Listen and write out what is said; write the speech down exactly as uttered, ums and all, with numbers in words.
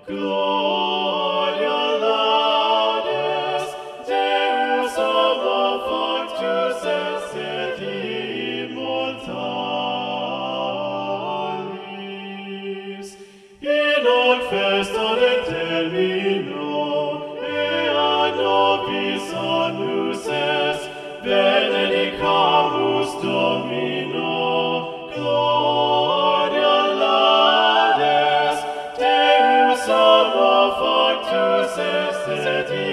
Gloria laudes, Deus homo factus est et immortalis. In hoc festa de termino, ea nobis annus est, benedicamus Domino. Gloria laudes, Deus homo factus est et